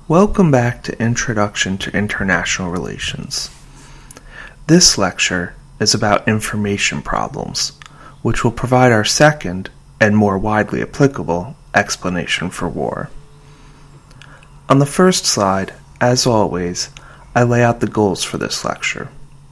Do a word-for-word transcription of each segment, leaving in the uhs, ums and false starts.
Welcome back to Introduction to International Relations. This lecture is about information problems, which will provide our second and more widely applicable explanation for war. On the first slide, as always, I lay out the goals for this lecture.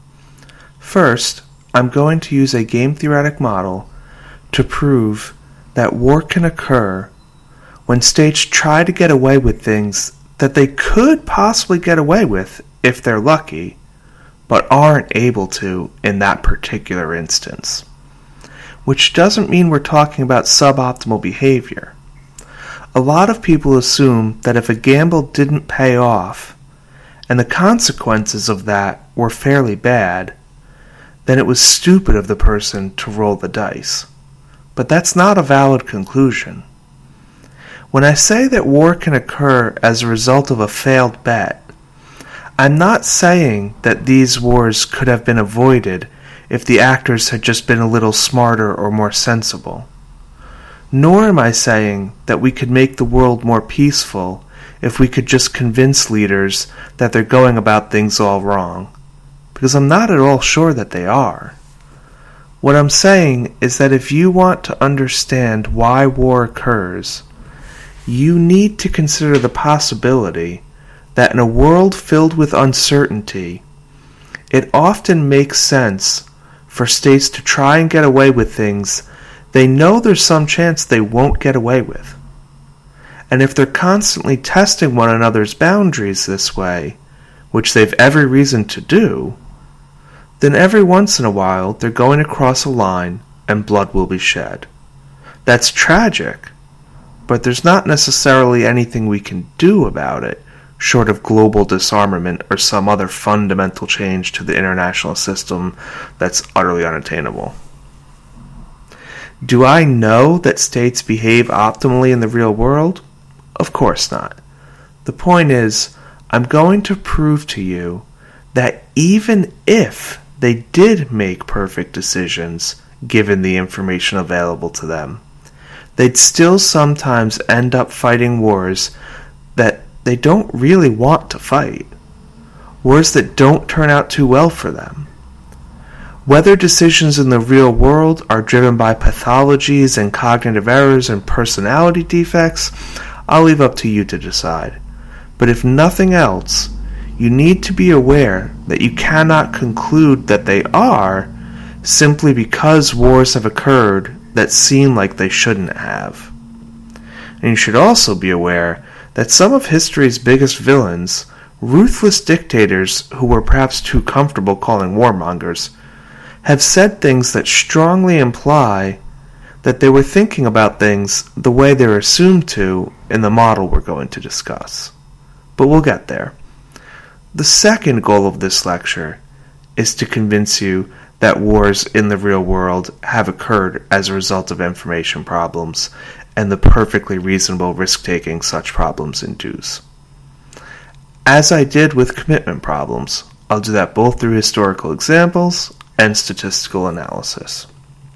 First, I'm going to use a game theoretic model to prove that war can occur when states try to get away with things that they could possibly get away with if they're lucky, but aren't able to in that particular instance. Which doesn't mean we're talking about suboptimal behavior. A lot of people assume that if a gamble didn't pay off, and the consequences of that were fairly bad, then it was stupid of the person to roll the dice. But that's not a valid conclusion. When I say that war can occur as a result of a failed bet, I'm not saying that these wars could have been avoided if the actors had just been a little smarter or more sensible. Nor am I saying that we could make the world more peaceful if we could just convince leaders that they're going about things all wrong, because I'm not at all sure that they are. What I'm saying is that if you want to understand why war occurs, you need to consider the possibility that in a world filled with uncertainty, it often makes sense for states to try and get away with things they know there's some chance they won't get away with. And if they're constantly testing one another's boundaries this way, which they've every reason to do, then every once in a while they're going to cross a line and blood will be shed. That's tragic, but there's not necessarily anything we can do about it, short of global disarmament or some other fundamental change to the international system that's utterly unattainable. Do I know that states behave optimally in the real world? Of course not. The point is, I'm going to prove to you that even if they did make perfect decisions given the information available to them, they'd still sometimes end up fighting wars that they don't really want to fight, wars that don't turn out too well for them. Whether decisions in the real world are driven by pathologies and cognitive errors and personality defects, I'll leave up to you to decide. But if nothing else, you need to be aware that you cannot conclude that they are simply because wars have occurred that seem like they shouldn't have. And you should also be aware that some of history's biggest villains, ruthless dictators who were perhaps too comfortable calling warmongers, have said things that strongly imply that they were thinking about things the way they're assumed to in the model we're going to discuss. But we'll get there. The second goal of this lecture is to convince you that wars in the real world have occurred as a result of information problems and the perfectly reasonable risk-taking such problems induce. As I did with commitment problems, I'll do that both through historical examples and statistical analysis.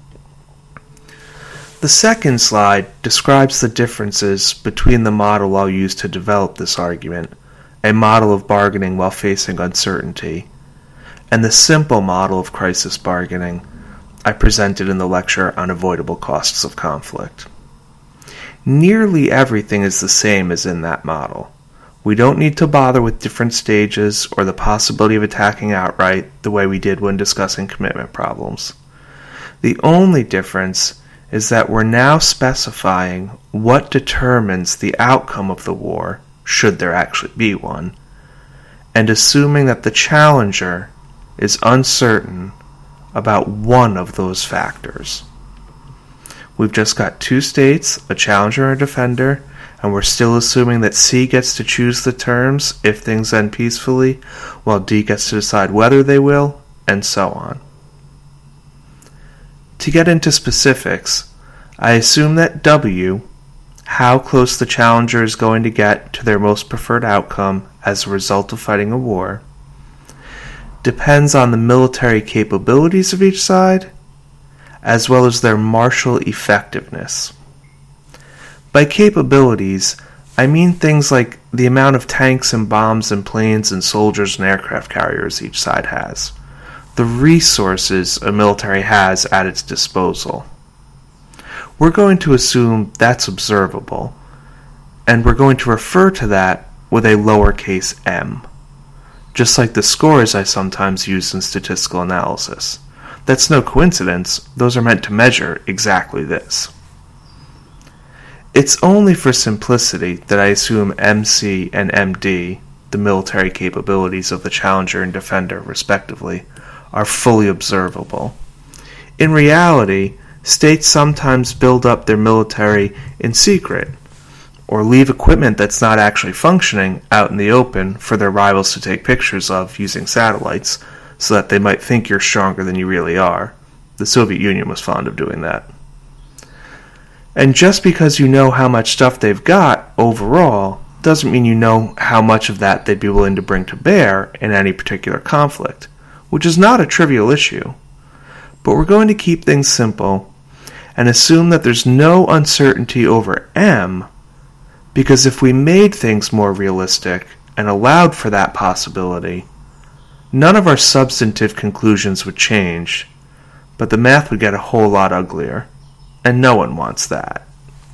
The second slide describes the differences between the model I'll use to develop this argument, a model of bargaining while facing uncertainty, and the simple model of crisis bargaining I presented in the lecture on avoidable costs of conflict. Nearly everything is the same as in that model. We don't need to bother with different stages or the possibility of attacking outright the way we did when discussing commitment problems. The only difference is that we're now specifying what determines the outcome of the war, should there actually be one, and assuming that the challenger is uncertain about one of those factors. We've just got two states, a challenger and a defender, and we're still assuming that C gets to choose the terms if things end peacefully, while D gets to decide whether they will, and so on. To get into specifics, I assume that W, how close the challenger is going to get to their most preferred outcome as a result of fighting a war, depends on the military capabilities of each side, as well as their martial effectiveness. By capabilities, I mean things like the amount of tanks and bombs and planes and soldiers and aircraft carriers each side has, the resources a military has at its disposal. We're going to assume that's observable, and we're going to refer to that with a lowercase m, just like the scores I sometimes use in statistical analysis. That's no coincidence, those are meant to measure exactly this. It's only for simplicity that I assume M C and M D, the military capabilities of the Challenger and Defender respectively, are fully observable. In reality, states sometimes build up their military in secret, or leave equipment that's not actually functioning out in the open for their rivals to take pictures of using satellites, so that they might think you're stronger than you really are. The Soviet Union was fond of doing that. And just because you know how much stuff they've got overall doesn't mean you know how much of that they'd be willing to bring to bear in any particular conflict, which is not a trivial issue. But we're going to keep things simple and assume that there's no uncertainty over M, because if we made things more realistic and allowed for that possibility, none of our substantive conclusions would change, but the math would get a whole lot uglier. And no one wants that.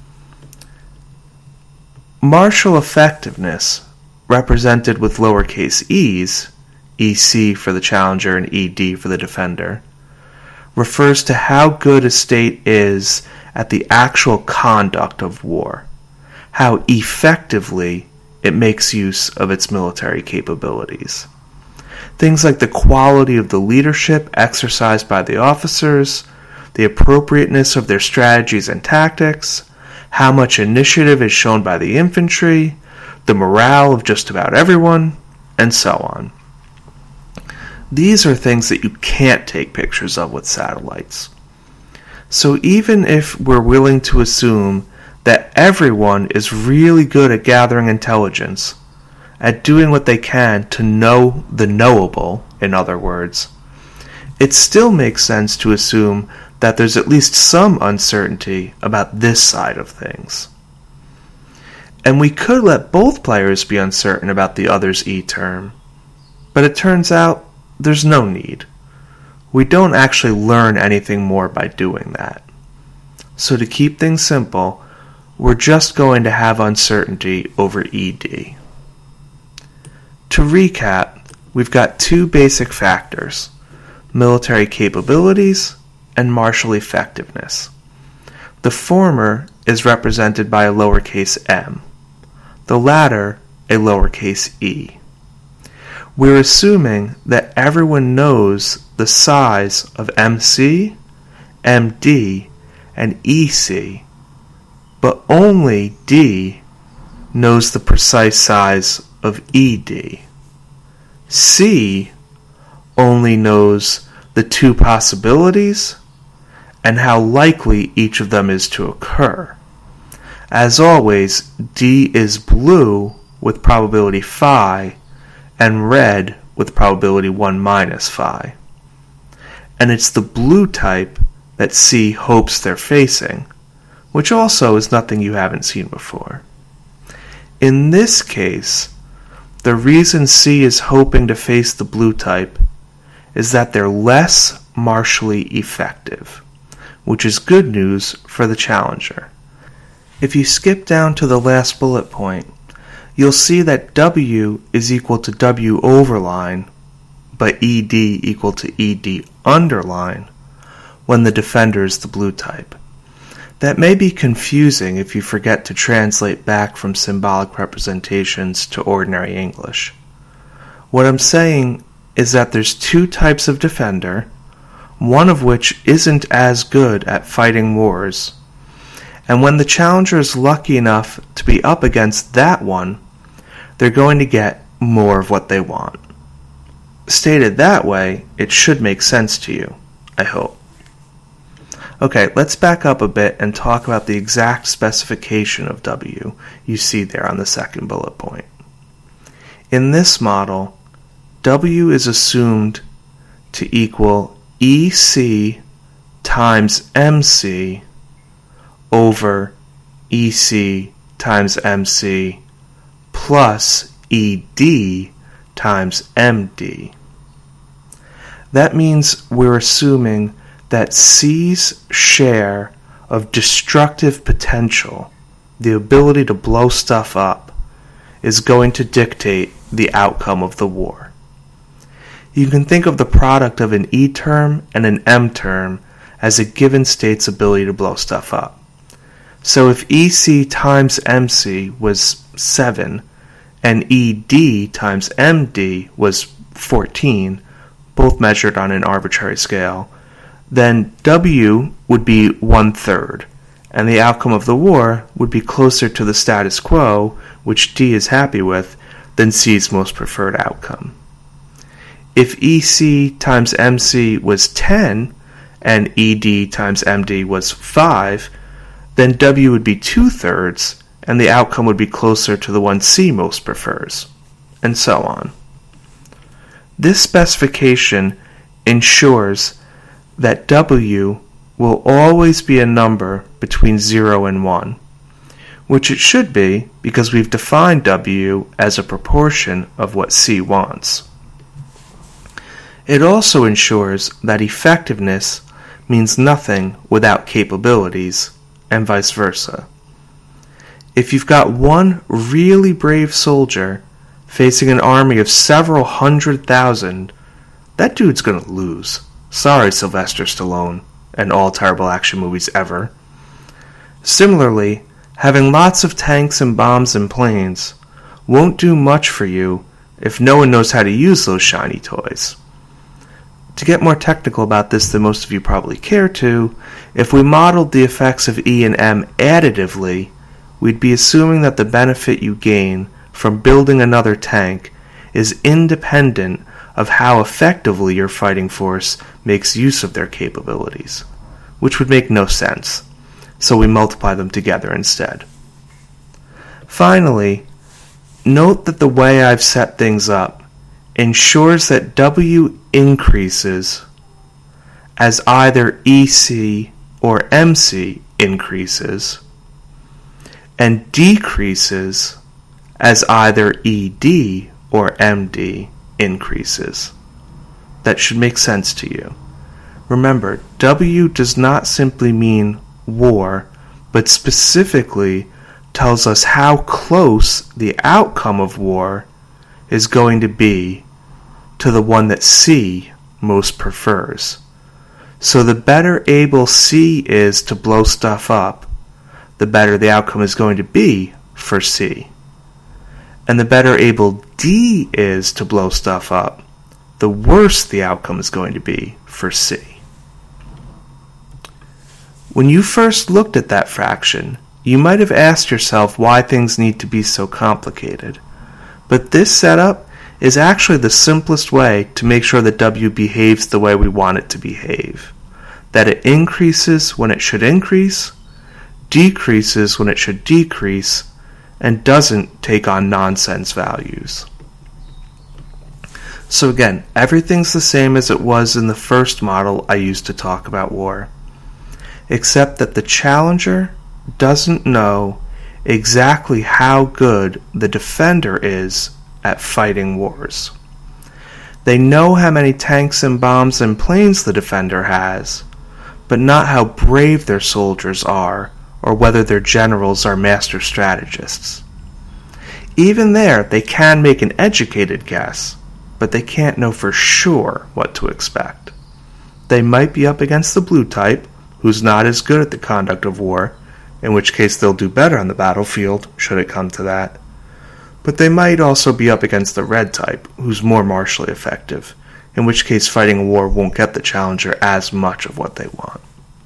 Martial effectiveness, represented with lowercase e's, E C for the Challenger and E D for the Defender, refers to how good a state is at the actual conduct of war, how effectively it makes use of its military capabilities. Things like the quality of the leadership exercised by the officers, the appropriateness of their strategies and tactics, how much initiative is shown by the infantry, the morale of just about everyone, and so on. These are things that you can't take pictures of with satellites. So even if we're willing to assume that everyone is really good at gathering intelligence, at doing what they can to know the knowable, in other words, it still makes sense to assume that there's at least some uncertainty about this side of things. And we could let both players be uncertain about the other's E term, but it turns out there's no need. We don't actually learn anything more by doing that. So to keep things simple, we're just going to have uncertainty over E D. To recap, we've got two basic factors: military capabilities and martial effectiveness. The former is represented by a lowercase m, the latter a lowercase e. We're assuming that everyone knows the size of M C, M D, and E C, but only D knows the precise size of E D. C only knows the two possibilities and how likely each of them is to occur. As always, D is blue with probability phi and red with probability one minus phi. And it's the blue type that C hopes they're facing, which also is nothing you haven't seen before. In this case, the reason C is hoping to face the blue type is that they're less martially effective, which is good news for the Challenger. If you skip down to the last bullet point, you'll see that W is equal to W overline, but E D equal to E D underline when the Defender is the blue type. That may be confusing if you forget to translate back from symbolic representations to ordinary English. What I'm saying is that there's two types of Defender, one of which isn't as good at fighting wars, and when the Challenger is lucky enough to be up against that one, they're going to get more of what they want. Stated that way, it should make sense to you, I hope. Okay, let's back up a bit and talk about the exact specification of W you see there on the second bullet point. In this model, W is assumed to equal E C times M C over E C times mc plus ed times md. That means we're assuming that C's share of destructive potential, the ability to blow stuff up, is going to dictate the outcome of the war. You can think of the product of an E term and an M term as a given state's ability to blow stuff up. So if E C times M C was seven and E D times M D was fourteen, both measured on an arbitrary scale, then W would be one-third, and the outcome of the war would be closer to the status quo, which D is happy with, than C's most preferred outcome. If E C times M C was ten, and E D times M D was five, then W would be two-thirds, and the outcome would be closer to the one C most prefers, and so on. This specification ensures that W will always be a number between zero and one, which it should be because we've defined W as a proportion of what C wants. It also ensures that effectiveness means nothing without capabilities, and vice versa. If you've got one really brave soldier facing an army of several hundred thousand, that dude's gonna lose. Sorry, Sylvester Stallone, and all terrible action movies ever. Similarly, having lots of tanks and bombs and planes won't do much for you if no one knows how to use those shiny toys. To get more technical about this than most of you probably care to, if we modeled the effects of E and M additively, we'd be assuming that the benefit you gain from building another tank is independent of how effectively your fighting force makes use of their capabilities, which would make no sense, so we multiply them together instead. Finally, note that the way I've set things up ensures that W increases as either E C or M C increases, and decreases as either E D or M D increases. That should make sense to you. Remember, W does not simply mean war, but specifically tells us how close the outcome of war is going to be to the one that C most prefers. So the better able C is to blow stuff up, the better the outcome is going to be for C. And the better able D is to blow stuff up, the worse the outcome is going to be for C. When you first looked at that fraction, you might have asked yourself why things need to be so complicated. But this setup is actually the simplest way to make sure that W behaves the way we want it to behave. That it increases when it should increase, decreases when it should decrease, and doesn't take on nonsense values. So again, everything's the same as it was in the first model I used to talk about war, except that the challenger doesn't know exactly how good the defender is at fighting wars. They know how many tanks and bombs and planes the defender has, but not how brave their soldiers are or whether their generals are master strategists. Even there, they can make an educated guess, but they can't know for sure what to expect. They might be up against the blue type, who's not as good at the conduct of war, in which case they'll do better on the battlefield, should it come to that. But they might also be up against the red type, who's more martially effective, in which case fighting a war won't get the challenger as much of what they want.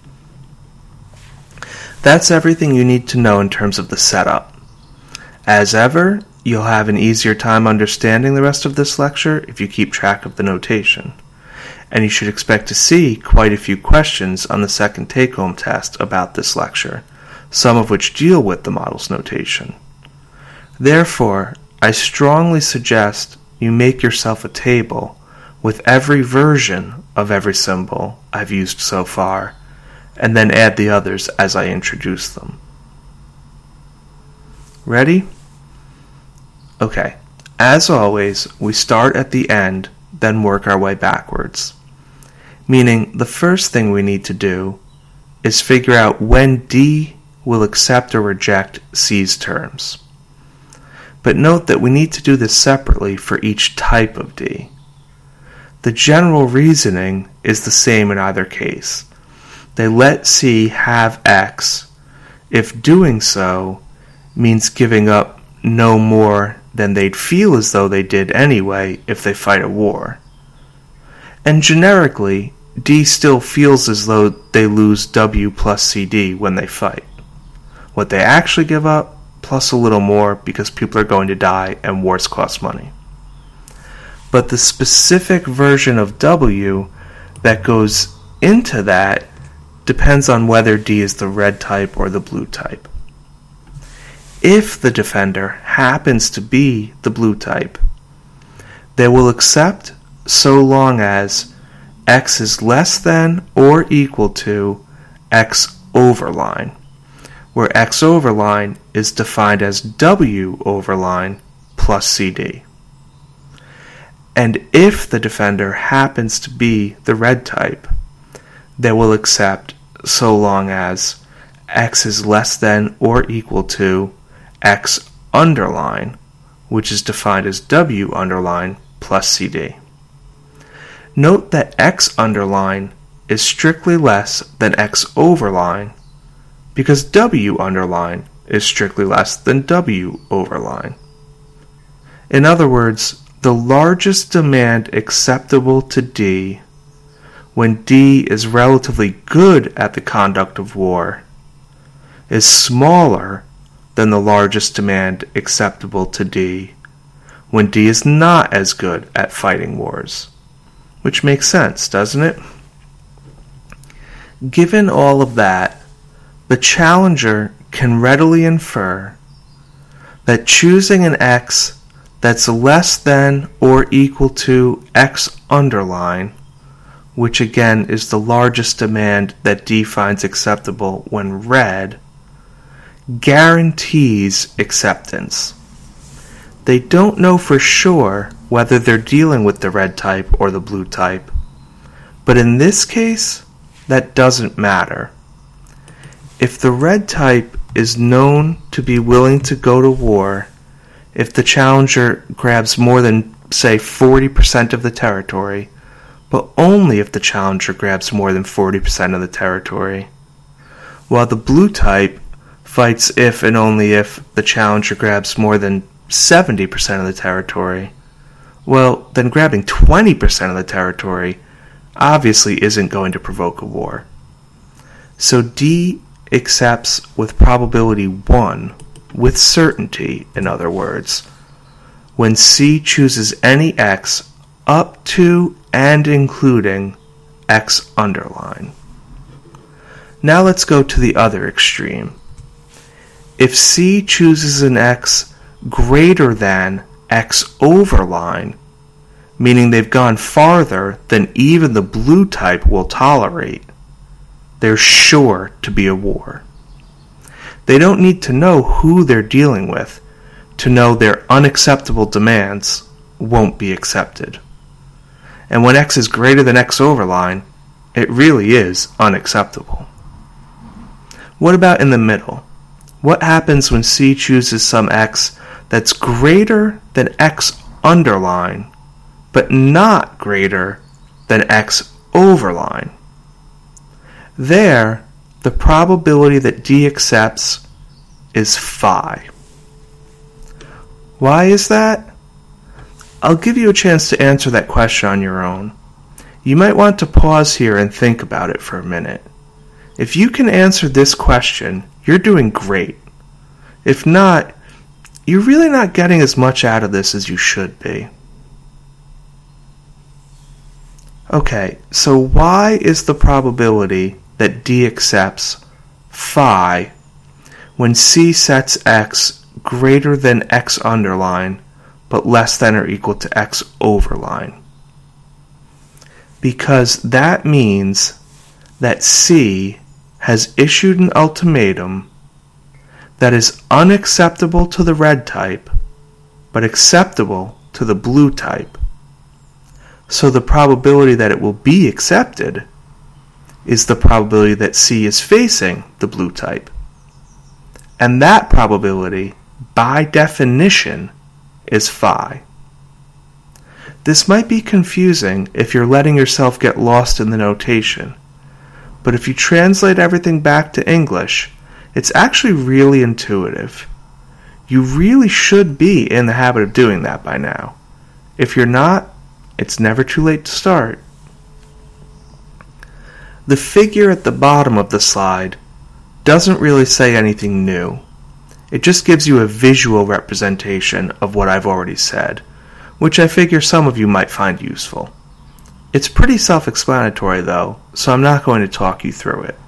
That's everything you need to know in terms of the setup. As ever, you'll have an easier time understanding the rest of this lecture if you keep track of the notation. And you should expect to see quite a few questions on the second take-home test about this lecture, some of which deal with the model's notation. Therefore, I strongly suggest you make yourself a table with every version of every symbol I've used so far, and then add the others as I introduce them. Ready? Okay, as always, we start at the end, then work our way backwards. Meaning, the first thing we need to do is figure out when D will accept or reject C's terms. But note that we need to do this separately for each type of D. The general reasoning is the same in either case. They let C have X if doing so means giving up no more than they'd feel as though they did anyway if they fight a war. And generically, D still feels as though they lose W plus C D when they fight. What they actually give up, plus a little more because people are going to die and wars cost money. But the specific version of W that goes into that depends on whether D is the red type or the blue type. If the defender happens to be the blue type, they will accept so long as X is less than or equal to X over line, where X over line is defined as W over line plus C D. And if the defender happens to be the red type, they will accept so long as X is less than or equal to X underline, which is defined as W underline plus C D. Note that X underline is strictly less than X overline because W underline is strictly less than W overline. In other words, the largest demand acceptable to D when D is relatively good at the conduct of war is smaller than the largest demand acceptable to D when D is not as good at fighting wars. Which makes sense, doesn't it? Given all of that, the challenger can readily infer that choosing an X that's less than or equal to X underline, which again is the largest demand that D finds acceptable when read, guarantees acceptance. They don't know for sure whether they're dealing with the red type or the blue type, but in this case, that doesn't matter. If the red type is known to be willing to go to war, if the challenger grabs more than, say, forty percent of the territory, but only if the challenger grabs more than forty percent of the territory, while the blue type fights if and only if the challenger grabs more than seventy percent of the territory, well, then grabbing twenty percent of the territory obviously isn't going to provoke a war. So D accepts with probability one, with certainty, in other words, when C chooses any X up to and including X underline. Now let's go to the other extreme. If C chooses an X greater than X overline, meaning they've gone farther than even the blue type will tolerate, there's sure to be a war. They don't need to know who they're dealing with to know their unacceptable demands won't be accepted. And when X is greater than X overline, it really is unacceptable. What about in the middle? What happens when C chooses some X that's greater than X underline, but not greater than X overline? There, the probability that D accepts is phi. Why is that? I'll give you a chance to answer that question on your own. You might want to pause here and think about it for a minute. If you can answer this question, you're doing great. If not, you're really not getting as much out of this as you should be. Okay, so why is the probability that D accepts phi when C sets X greater than X underline but less than or equal to X overline? Because that means that C has issued an ultimatum that is unacceptable to the red type, but acceptable to the blue type. So the probability that it will be accepted is the probability that C is facing the blue type. And that probability, by definition, is phi. This might be confusing if you're letting yourself get lost in the notation, but if you translate everything back to English, it's actually really intuitive. You really should be in the habit of doing that by now. If you're not, it's never too late to start. The figure at the bottom of the slide doesn't really say anything new. It just gives you a visual representation of what I've already said, which I figure some of you might find useful. It's pretty self-explanatory though, so I'm not going to talk you through it.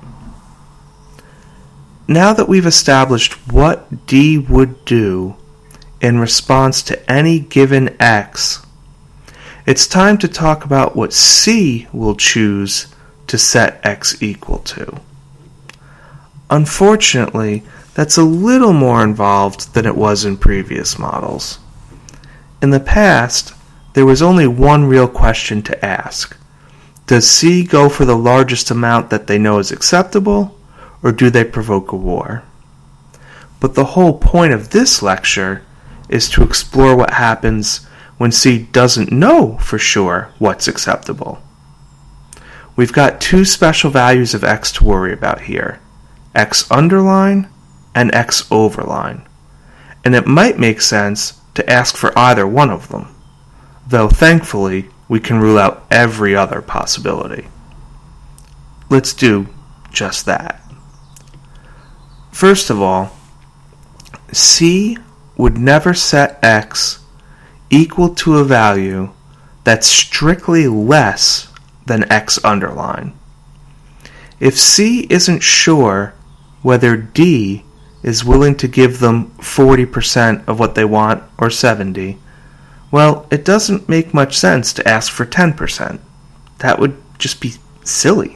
Now that we've established what D would do in response to any given X, it's time to talk about what C will choose to set X equal to. Unfortunately, that's a little more involved than it was in previous models. In the past, there was only one real question to ask. Does C go for the largest amount that they know is acceptable, or do they provoke a war? But the whole point of this lecture is to explore what happens when C doesn't know for sure what's acceptable. We've got two special values of X to worry about here, X underline and X overline, and it might make sense to ask for either one of them, though thankfully we can rule out every other possibility. Let's do just that. First of all, C would never set X equal to a value that's strictly less than X underline. If C isn't sure whether D is willing to give them forty percent of what they want or seventy, well, it doesn't make much sense to ask for ten percent. That would just be silly.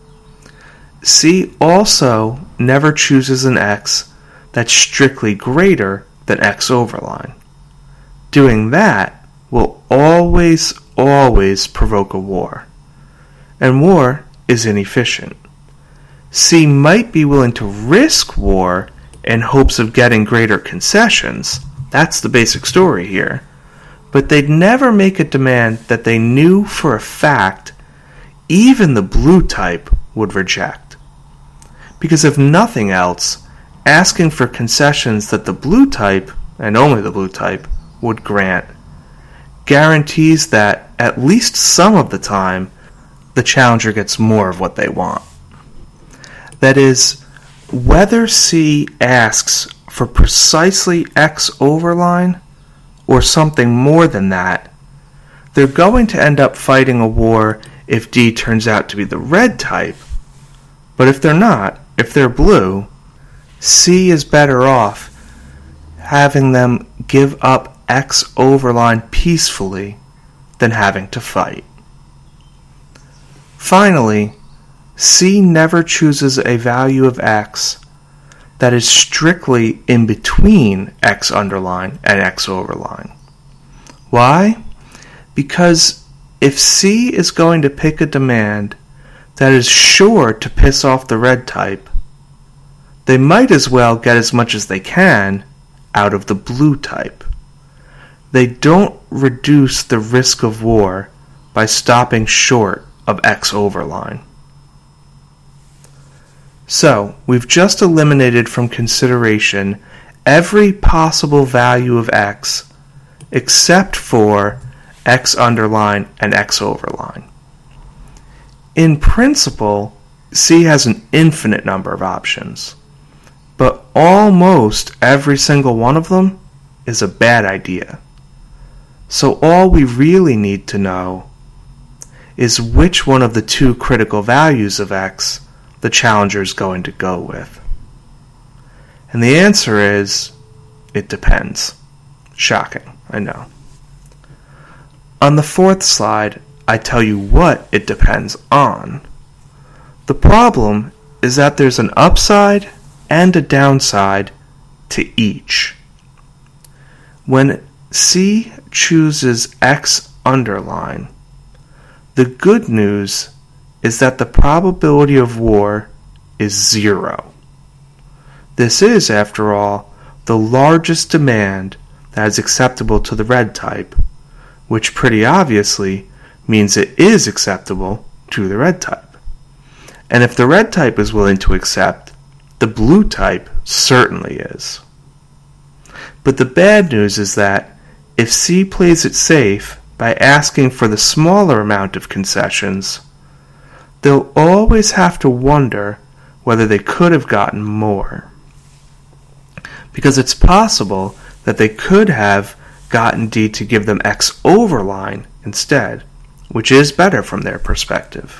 C also never chooses an X that's strictly greater than X overline. Doing that will always, always provoke a war. And war is inefficient. C might be willing to risk war in hopes of getting greater concessions. That's the basic story here. But they'd never make a demand that they knew for a fact even the blue type would reject. Because if nothing else, asking for concessions that the blue type, and only the blue type, would grant guarantees that, at least some of the time, the challenger gets more of what they want. That is, whether C asks for precisely X overline or something more than that, they're going to end up fighting a war if D turns out to be the red type. But if they're not, if they're blue, C is better off having them give up X overline peacefully than having to fight. Finally, C never chooses a value of X that is strictly in between X underline and X overline. Why? Because if C is going to pick a demand that is sure to piss off the red type, they might as well get as much as they can out of the blue type. They don't reduce the risk of war by stopping short of X overline. So, we've just eliminated from consideration every possible value of X except for X underline and X overline. In principle, C has an infinite number of options, but almost every single one of them is a bad idea. So all we really need to know is which one of the two critical values of X the challenger is going to go with. And the answer is, it depends. Shocking, I know. On the fourth slide, I tell you what it depends on. The problem is that there's an upside and a downside to each. When C chooses X underline, the good news is that the probability of war is zero. This is, after all, the largest demand that is acceptable to the red type, which pretty obviously means it is acceptable to the red type. And if the red type is willing to accept, the blue type certainly is. But the bad news is that if C plays it safe by asking for the smaller amount of concessions, they'll always have to wonder whether they could have gotten more. Because it's possible that they could have gotten D to give them X overline instead, which is better from their perspective.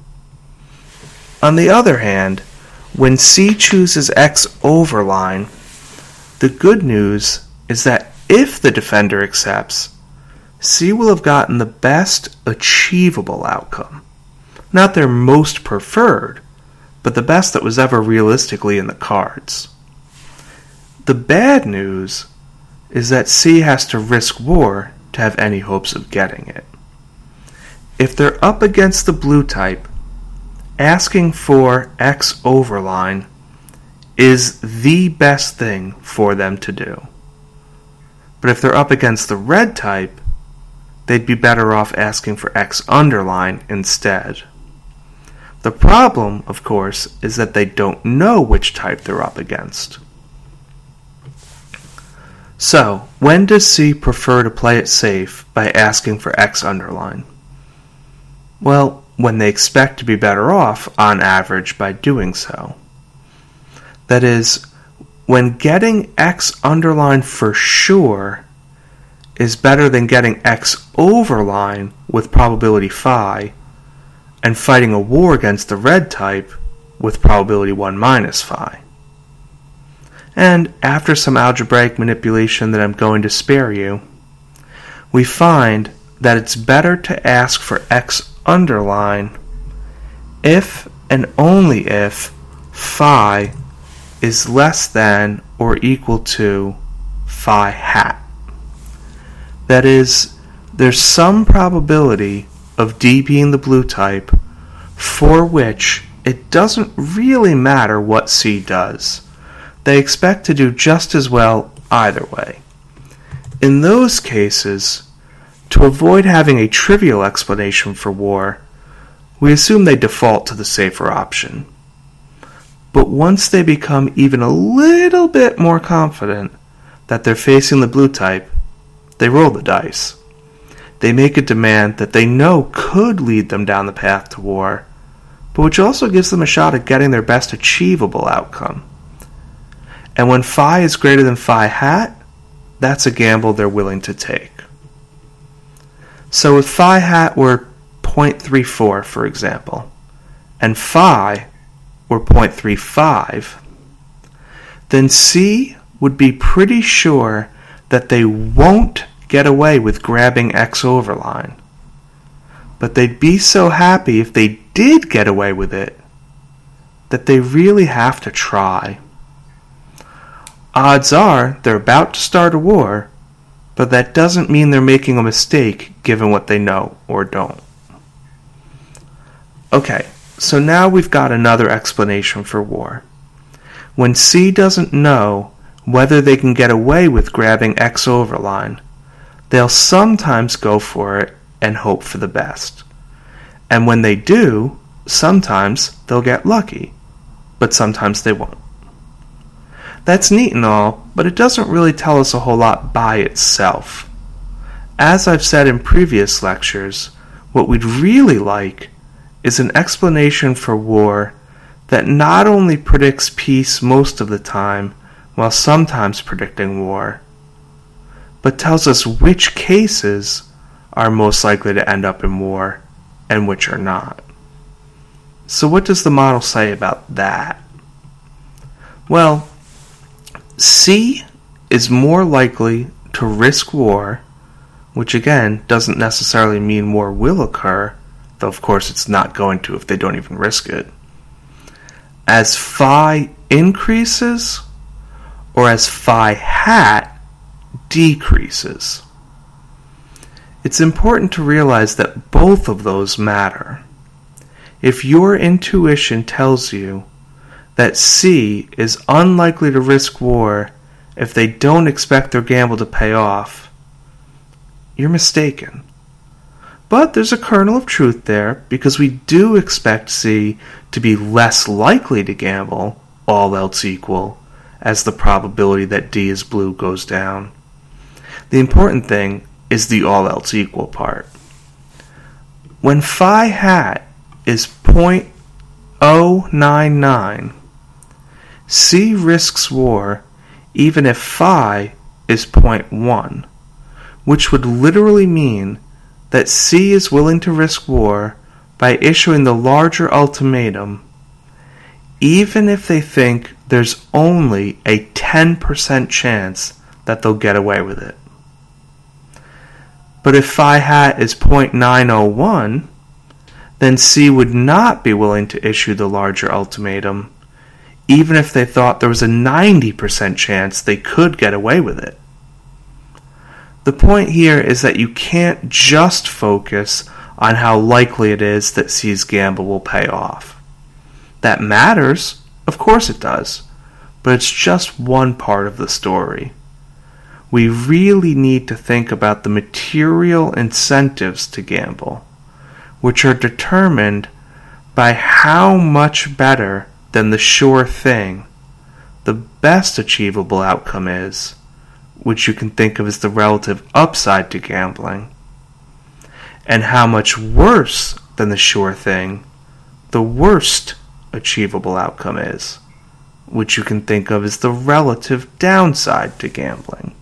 On the other hand, when C chooses X overline, the good news is that if the defender accepts, C will have gotten the best achievable outcome. Not their most preferred, but the best that was ever realistically in the cards. The bad news is that C has to risk war to have any hopes of getting it. If they're up against the blue type, asking for X overline is the best thing for them to do. But if they're up against the red type, they'd be better off asking for X underline instead. The problem, of course, is that they don't know which type they're up against. So, when does C prefer to play it safe by asking for X underline? Well, when they expect to be better off, on average, by doing so. That is, when getting X underline for sure is better than getting X overline with probability phi, and fighting a war against the red type with probability one minus phi. And after some algebraic manipulation that I'm going to spare you, we find that it's better to ask for X underline if and only if phi is less than or equal to phi hat. That is, there's some probability of D being the blue type for which it doesn't really matter what C does. They expect to do just as well either way. In those cases, to avoid having a trivial explanation for war, we assume they default to the safer option. But once they become even a little bit more confident that they're facing the blue type, they roll the dice. They make a demand that they know could lead them down the path to war, but which also gives them a shot at getting their best achievable outcome. And when phi is greater than phi hat, that's a gamble they're willing to take. So if phi hat were zero point three four, for example, and phi were zero point three five, then C would be pretty sure that they won't get away with grabbing X overline. But they'd be so happy if they did get away with it that they really have to try. Odds are they're about to start a war, but that doesn't mean they're making a mistake given what they know or don't. Okay, so now we've got another explanation for war. When C doesn't know whether they can get away with grabbing X overline, they'll sometimes go for it and hope for the best. And when they do, sometimes they'll get lucky, but sometimes they won't. That's neat and all, but it doesn't really tell us a whole lot by itself. As I've said in previous lectures, what we'd really like is an explanation for war that not only predicts peace most of the time, while sometimes predicting war, but tells us which cases are most likely to end up in war and which are not. So what does the model say about that? Well, C is more likely to risk war, which again doesn't necessarily mean war will occur, though of course it's not going to if they don't even risk it. As phi increases, or as phi hat decreases. It's important to realize that both of those matter. If your intuition tells you that C is unlikely to risk war if they don't expect their gamble to pay off, you're mistaken. But there's a kernel of truth there, because we do expect C to be less likely to gamble, all else equal, as the probability that D is blue goes down. The important thing is the all else equal part. When phi hat is zero point zero nine nine, C risks war even if phi is zero point one, which would literally mean that C is willing to risk war by issuing the larger ultimatum, even if they think there's only a ten percent chance that they'll get away with it. But if phi hat is zero point nine zero one, then C would not be willing to issue the larger ultimatum, even if they thought there was a ninety percent chance they could get away with it. The point here is that you can't just focus on how likely it is that C's gamble will pay off. That matters, of course it does, but it's just one part of the story. We really need to think about the material incentives to gamble, which are determined by how much better than the sure thing the best achievable outcome is, which you can think of as the relative upside to gambling, and how much worse than the sure thing the worst achievable outcome is, which you can think of as the relative downside to gambling.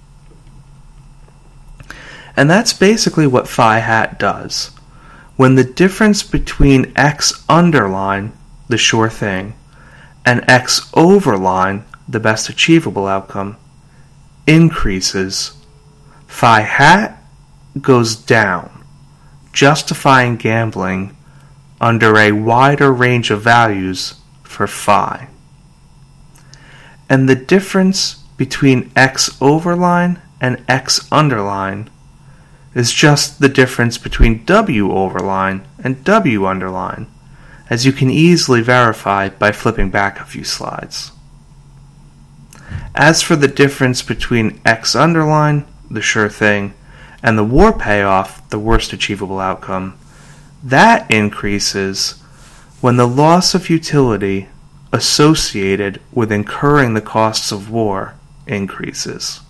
And that's basically what phi hat does. When the difference between x underline, the sure thing, and x overline, the best achievable outcome, increases, phi hat goes down, justifying gambling under a wider range of values for phi. And the difference between x overline and x underline is just the difference between w overline and w underline, as you can easily verify by flipping back a few slides. As for the difference between x underline, the sure thing, and the war payoff, the worst achievable outcome, that increases when the loss of utility associated with incurring the costs of war increases,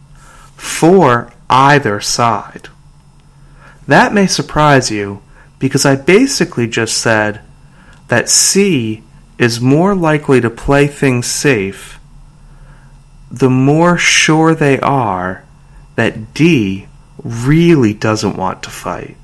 for either side. That may surprise you, because I basically just said that C is more likely to play things safe the more sure they are that D really doesn't want to fight.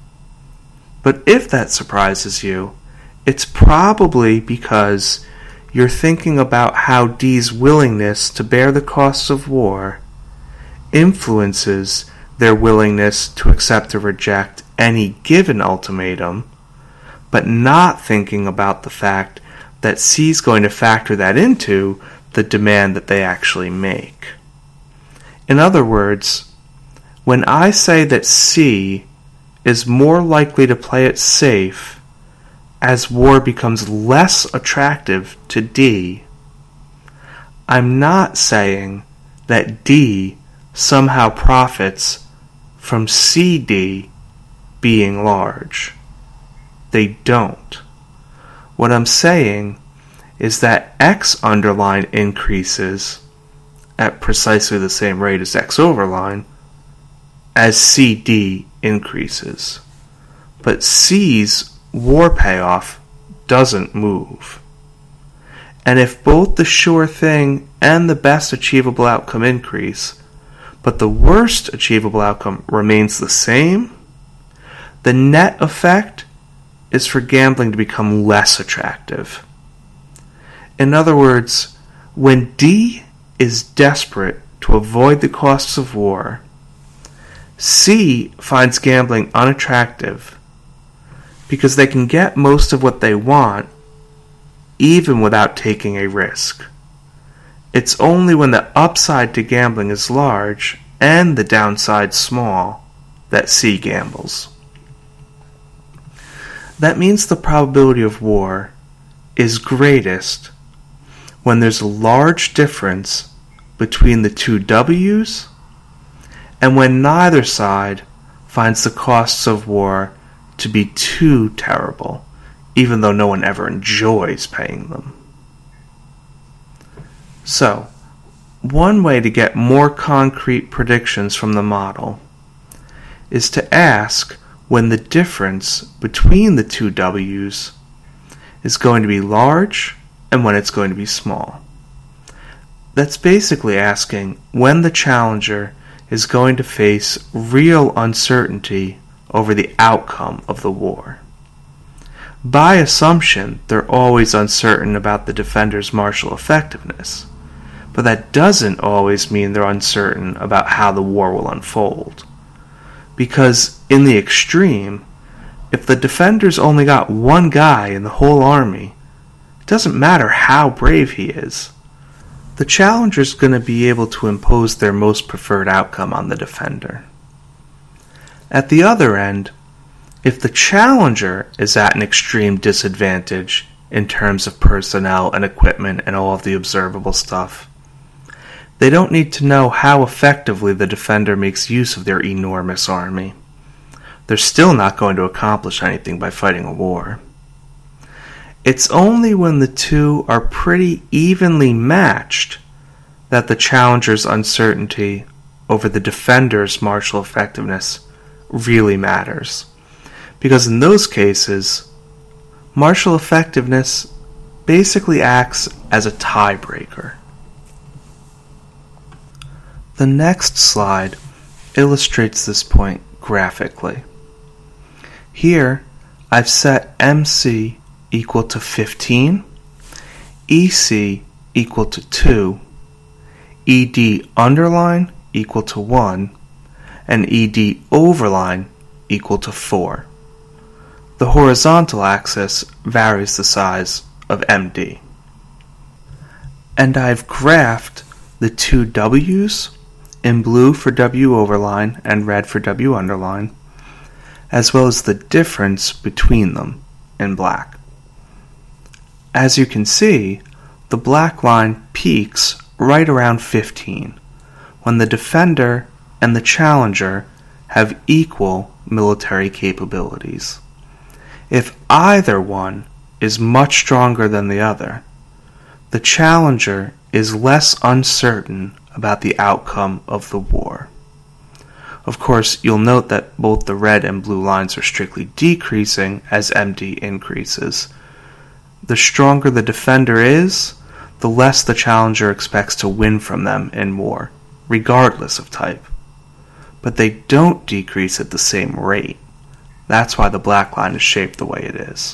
But if that surprises you, it's probably because you're thinking about how D's willingness to bear the costs of war influences their willingness to accept or reject any given ultimatum, but not thinking about the fact that C's going to factor that into the demand that they actually make. In other words, when I say that C is more likely to play it safe as war becomes less attractive to D, I'm not saying that D somehow profits from C D being large. They don't. What I'm saying is that X underline increases at precisely the same rate as X overline as C D increases. But C's war payoff doesn't move. And if both the sure thing and the best achievable outcome increase, but the worst achievable outcome remains the same, the net effect is for gambling to become less attractive. In other words, when D is desperate to avoid the costs of war, C finds gambling unattractive because they can get most of what they want even without taking a risk. It's only when the upside to gambling is large and the downside small that C gambles. That means the probability of war is greatest when there's a large difference between the two W's and when neither side finds the costs of war to be too terrible, even though no one ever enjoys paying them. So, one way to get more concrete predictions from the model is to ask when the difference between the two W's is going to be large and when it's going to be small. That's basically asking when the challenger is going to face real uncertainty over the outcome of the war. By assumption, they're always uncertain about the defender's martial effectiveness, but that doesn't always mean they're uncertain about how the war will unfold. Because in the extreme, if the defender's only got one guy in the whole army, it doesn't matter how brave he is. The challenger's going to be able to impose their most preferred outcome on the defender. At the other end, if the challenger is at an extreme disadvantage in terms of personnel and equipment and all of the observable stuff, they don't need to know how effectively the defender makes use of their enormous army. They're still not going to accomplish anything by fighting a war. It's only when the two are pretty evenly matched that the challenger's uncertainty over the defender's martial effectiveness really matters. Because in those cases, martial effectiveness basically acts as a tiebreaker. The next slide illustrates this point graphically. Here, I've set M C equal to fifteen, E C equal to two, E D underline equal to one, and E D overline equal to four. The horizontal axis varies the size of M D. And I've graphed the two W's in blue for W overline and red for W underline, as well as the difference between them in black. As you can see, the black line peaks right around fifteen, when the defender and the challenger have equal military capabilities. If either one is much stronger than the other, the challenger is less uncertain about the outcome of the war. Of course, you'll note that both the red and blue lines are strictly decreasing as M D increases. The stronger the defender is, the less the challenger expects to win from them in war, regardless of type. But they don't decrease at the same rate. That's why the black line is shaped the way it is.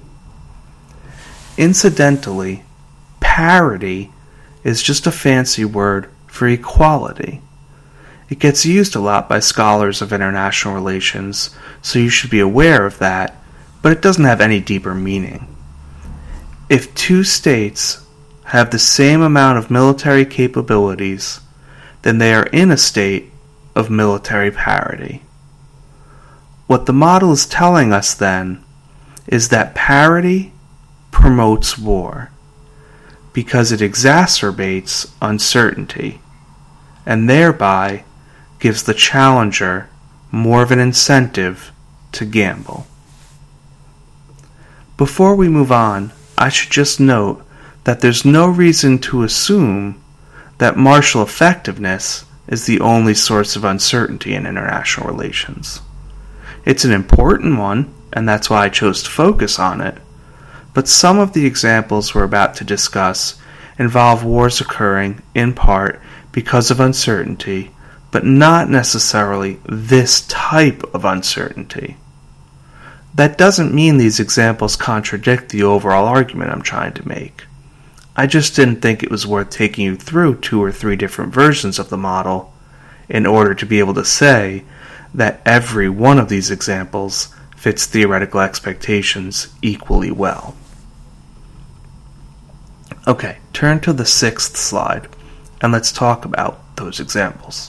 Incidentally, parity is just a fancy word for equality. It gets used a lot by scholars of international relations, so you should be aware of that, but it doesn't have any deeper meaning. If two states have the same amount of military capabilities, then they are in a state of military parity. What the model is telling us then is that parity promotes war because it exacerbates uncertainty and thereby gives the challenger more of an incentive to gamble. Before we move on, I should just note that there's no reason to assume that martial effectiveness is the only source of uncertainty in international relations. It's an important one, and that's why I chose to focus on it, but some of the examples we're about to discuss involve wars occurring, in part, because of uncertainty, but not necessarily this type of uncertainty. That doesn't mean these examples contradict the overall argument I'm trying to make. I just didn't think it was worth taking you through two or three different versions of the model in order to be able to say that every one of these examples fits theoretical expectations equally well. Okay, turn to the sixth slide, and let's talk about those examples.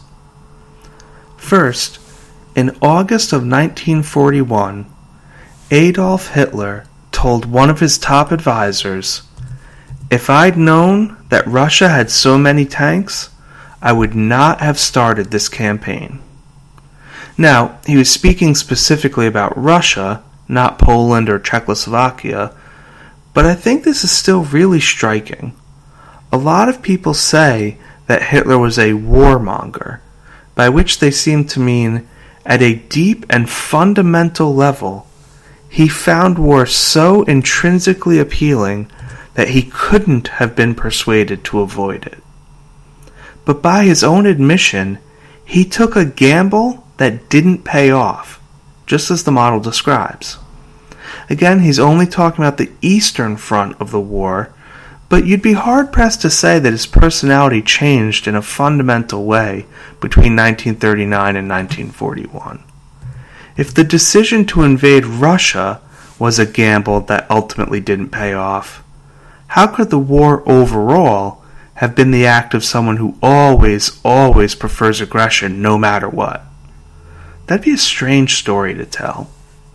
First, in August of nineteen forty-one, Adolf Hitler told one of his top advisors, "If I'd known that Russia had so many tanks, I would not have started this campaign." Now, he was speaking specifically about Russia, not Poland or Czechoslovakia, but I think this is still really striking. A lot of people say that Hitler was a warmonger, by which they seem to mean, at a deep and fundamental level, he found war so intrinsically appealing that he couldn't have been persuaded to avoid it. But by his own admission, he took a gamble that didn't pay off, just as the model describes. Again, he's only talking about the eastern front of the war, but you'd be hard-pressed to say that his personality changed in a fundamental way between nineteen thirty-nine and nineteen forty-one. If the decision to invade Russia was a gamble that ultimately didn't pay off, how could the war overall have been the act of someone who always, always prefers aggression no matter what? That'd be a strange story to tell.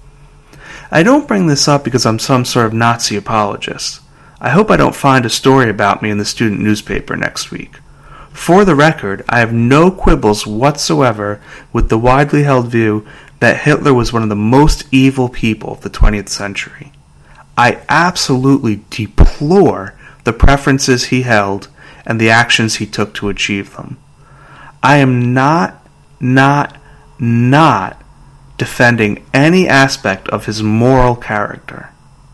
I don't bring this up because I'm some sort of Nazi apologist. I hope I don't find a story about me in the student newspaper next week. For the record, I have no quibbles whatsoever with the widely held view that Hitler was one of the most evil people of the twentieth century. I absolutely deplore the preferences he held and the actions he took to achieve them. I am not, not, not defending any aspect of his moral character.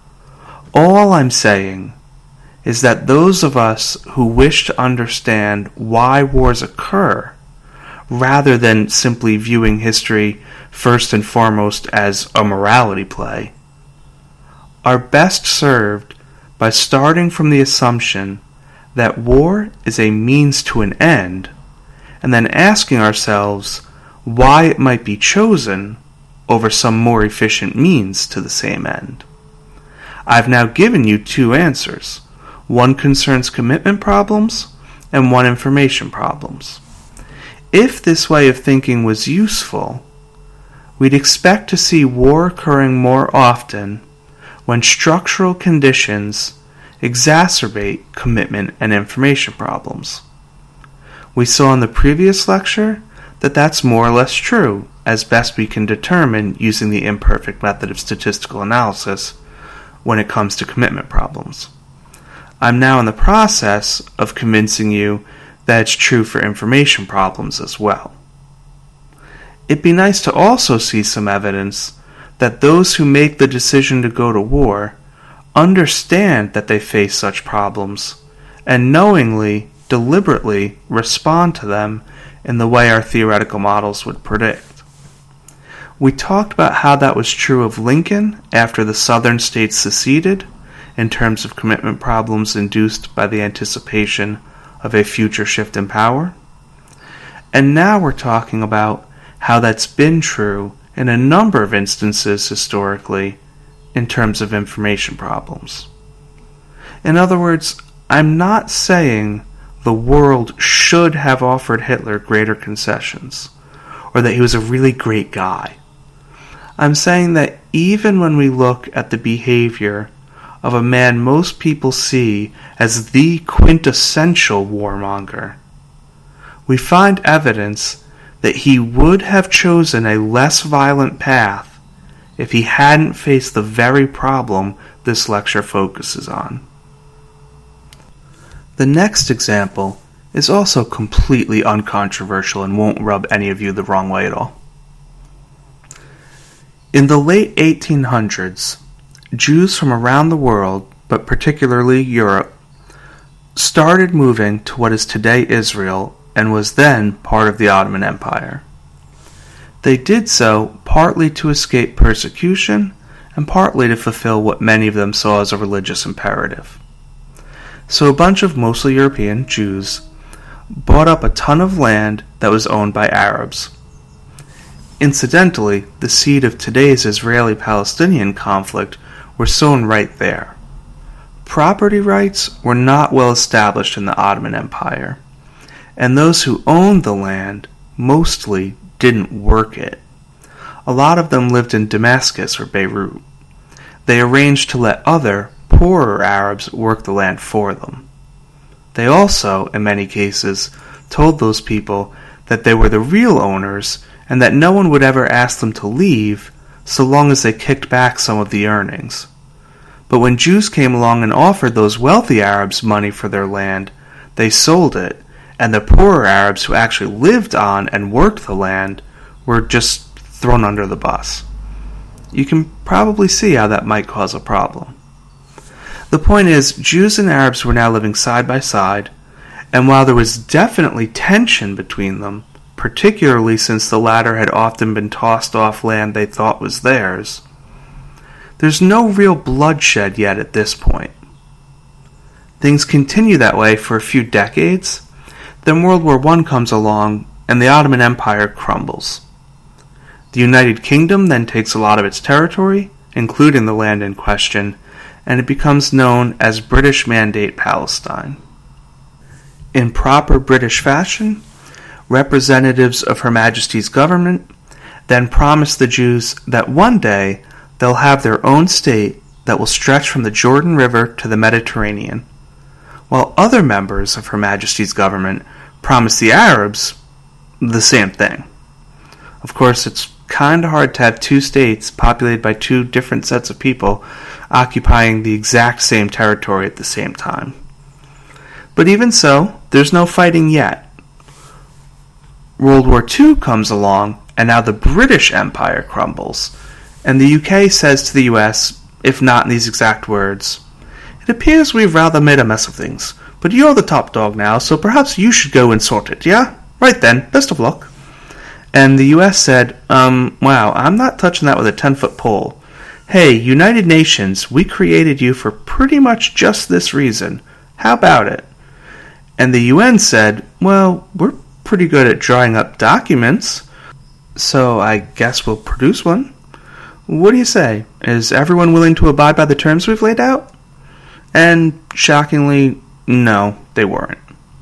All I'm saying is that those of us who wish to understand why wars occur, rather than simply viewing history first and foremost as a morality play, are best served by starting from the assumption that war is a means to an end, and then asking ourselves why it might be chosen over some more efficient means to the same end. I've now given you two answers. One concerns commitment problems, and one information problems. If this way of thinking was useful, we'd expect to see war occurring more often when structural conditions exacerbate commitment and information problems. We saw in the previous lecture that that's more or less true, as best we can determine using the imperfect method of statistical analysis when it comes to commitment problems. I'm now in the process of convincing you that it's true for information problems as well. It'd be nice to also see some evidence that those who make the decision to go to war understand that they face such problems and knowingly, deliberately respond to them in the way our theoretical models would predict. We talked about how that was true of Lincoln after the southern states seceded, in terms of commitment problems induced by the anticipation of a future shift in power. And now we're talking about how that's been true in a number of instances historically in terms of information problems. In other words, I'm not saying the world should have offered Hitler greater concessions, or that he was a really great guy. I'm saying that even when we look at the behavior of a man most people see as the quintessential warmonger, we find evidence that he would have chosen a less violent path if he hadn't faced the very problem this lecture focuses on. The next example is also completely uncontroversial and won't rub any of you the wrong way at all. In the late eighteen hundreds, Jews from around the world, but particularly Europe, started moving to what is today Israel and was then part of the Ottoman Empire. They did so partly to escape persecution and partly to fulfill what many of them saw as a religious imperative. So a bunch of mostly European Jews bought up a ton of land that was owned by Arabs. Incidentally, the seed of today's Israeli-Palestinian conflict were sown right there. Property rights were not well established in the Ottoman Empire, and those who owned the land mostly didn't work it. A lot of them lived in Damascus or Beirut. They arranged to let other, poorer Arabs work the land for them. They also, in many cases, told those people that they were the real owners and that no one would ever ask them to leave so long as they kicked back some of the earnings. But when Jews came along and offered those wealthy Arabs money for their land, they sold it, and the poorer Arabs who actually lived on and worked the land were just thrown under the bus. You can probably see how that might cause a problem. The point is, Jews and Arabs were now living side by side, and while there was definitely tension between them, particularly since the latter had often been tossed off land they thought was theirs, there's no real bloodshed yet at this point. Things continue that way for a few decades, then World War One comes along and the Ottoman Empire crumbles. The United Kingdom then takes a lot of its territory, including the land in question, and it becomes known as British Mandate Palestine. In proper British fashion, representatives of Her Majesty's government then promise the Jews that one day they'll have their own state that will stretch from the Jordan River to the Mediterranean, while other members of Her Majesty's government promise the Arabs the same thing. Of course, it's kind of hard to have two states populated by two different sets of people occupying the exact same territory at the same time. But even so, there's no fighting yet. World War Two comes along, and now the British Empire crumbles, and the U K says to the U S, if not in these exact words, "It appears we've rather made a mess of things, but you're the top dog now, so perhaps you should go and sort it, yeah? Right then, best of luck." And the U S said, um, wow, I'm not touching that with a ten-foot pole. Hey, United Nations, we created you for pretty much just this reason. How about it? And the U N said, well, we're pretty good at drawing up documents, so I guess we'll produce one. What do you say? Is everyone willing to abide by the terms we've laid out? And shockingly, no, they weren't.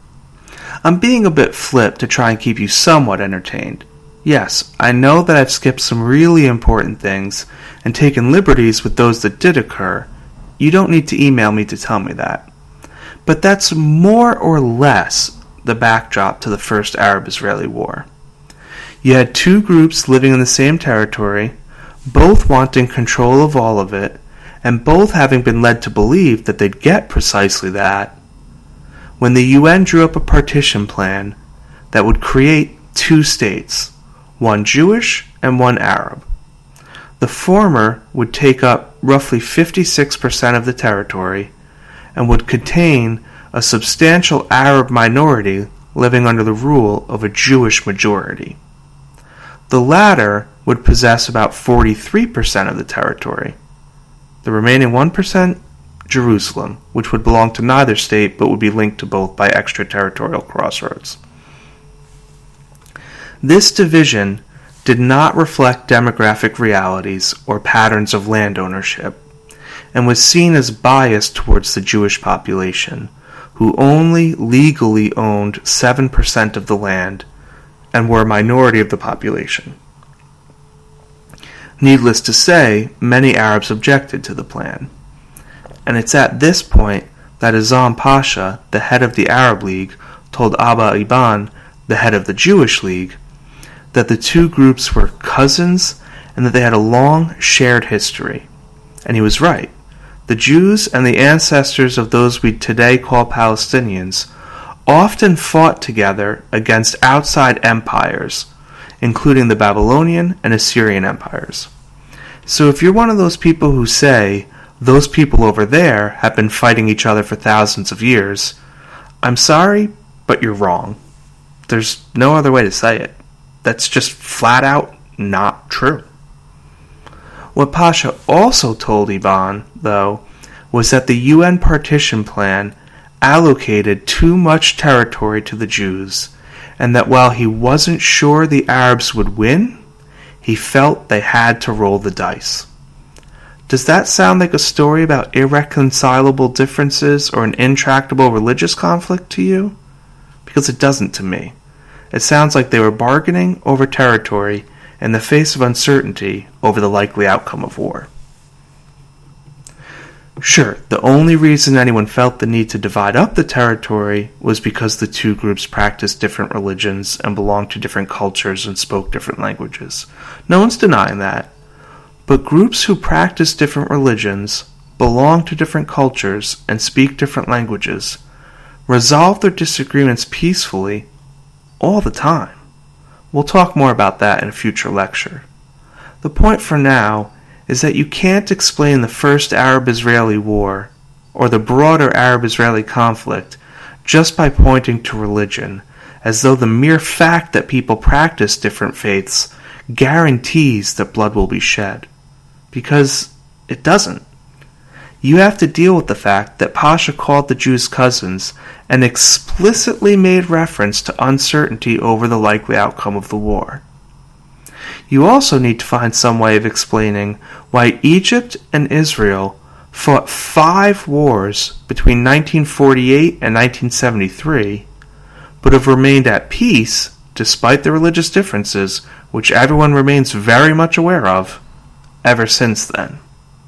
I'm being a bit flip to try and keep you somewhat entertained. Yes, I know that I've skipped some really important things and taken liberties with those that did occur. You don't need to email me to tell me that. But that's more or less the backdrop to the first Arab-Israeli War. You had two groups living in the same territory, both wanting control of all of it, and both having been led to believe that they'd get precisely that, when the U N drew up a partition plan that would create two states, one Jewish and one Arab. The former would take up roughly fifty-six percent of the territory and would contain a substantial Arab minority living under the rule of a Jewish majority. The latter would possess about forty-three percent of the territory. The remaining one percent, Jerusalem, which would belong to neither state but would be linked to both by extraterritorial crossroads. This division did not reflect demographic realities or patterns of land ownership, and was seen as biased towards the Jewish population, who only legally owned seven percent of the land and were a minority of the population. Needless to say, many Arabs objected to the plan. And it's at this point that Azam Pasha, the head of the Arab League, told Abba Eban, the head of the Jewish League, that the two groups were cousins and that they had a long shared history. And he was right. The Jews and the ancestors of those we today call Palestinians often fought together against outside empires, including the Babylonian and Assyrian empires. So if you're one of those people who say, those people over there have been fighting each other for thousands of years, I'm sorry, but you're wrong. There's no other way to say it. That's just flat out not true. What Pasha also told Eban, though, was that the U N partition plan allocated too much territory to the Jews, and that while he wasn't sure the Arabs would win, he felt they had to roll the dice. Does that sound like a story about irreconcilable differences or an intractable religious conflict to you? Because it doesn't to me. It sounds like they were bargaining over territory in the face of uncertainty over the likely outcome of war. Sure, the only reason anyone felt the need to divide up the territory was because the two groups practiced different religions and belonged to different cultures and spoke different languages. No one's denying that. But groups who practice different religions, belong to different cultures, and speak different languages resolve their disagreements peacefully all the time. We'll talk more about that in a future lecture. The point for now is that you can't explain the first Arab-Israeli war or the broader Arab-Israeli conflict just by pointing to religion, as though the mere fact that people practice different faiths guarantees that blood will be shed. Because it doesn't. You have to deal with the fact that Pasha called the Jews cousins and explicitly made reference to uncertainty over the likely outcome of the war. You also need to find some way of explaining why Egypt and Israel fought five wars between nineteen forty-eight and nineteen seventy-three, but have remained at peace despite the religious differences, which everyone remains very much aware of, ever since then.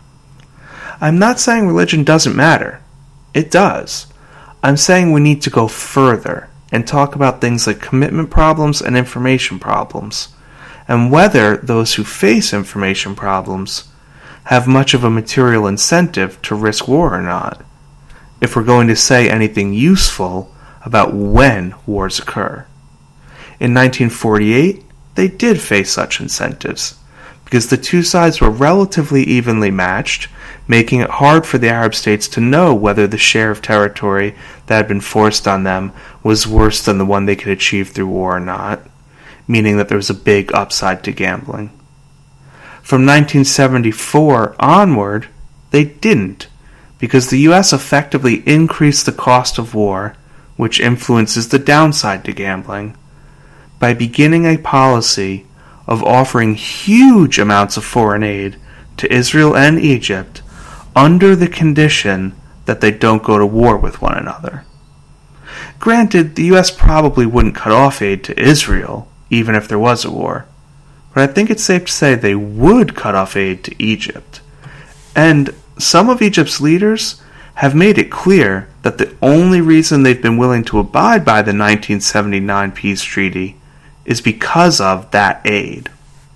I'm not saying religion doesn't matter. It does. I'm saying we need to go further and talk about things like commitment problems and information problems, and whether those who face information problems have much of a material incentive to risk war or not, if we're going to say anything useful about when wars occur. In nineteen forty-eight, they did face such incentives, because the two sides were relatively evenly matched, making it hard for the Arab states to know whether the share of territory that had been forced on them was worse than the one they could achieve through war or not, meaning that there was a big upside to gambling. From nineteen seventy-four onward, they didn't, because the U S effectively increased the cost of war, which influences the downside to gambling, by beginning a policy of offering huge amounts of foreign aid to Israel and Egypt under the condition that they don't go to war with one another. Granted, the U S probably wouldn't cut off aid to Israel, even if there was a war, but I think it's safe to say they would cut off aid to Egypt. And some of Egypt's leaders have made it clear that the only reason they've been willing to abide by the nineteen seventy-nine peace treaty is because of that aid.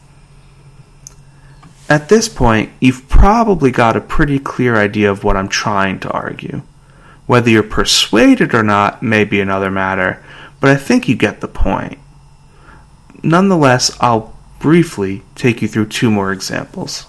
At this point, you've probably got a pretty clear idea of what I'm trying to argue. Whether you're persuaded or not may be another matter, but I think you get the point. Nonetheless, I'll briefly take you through two more examples.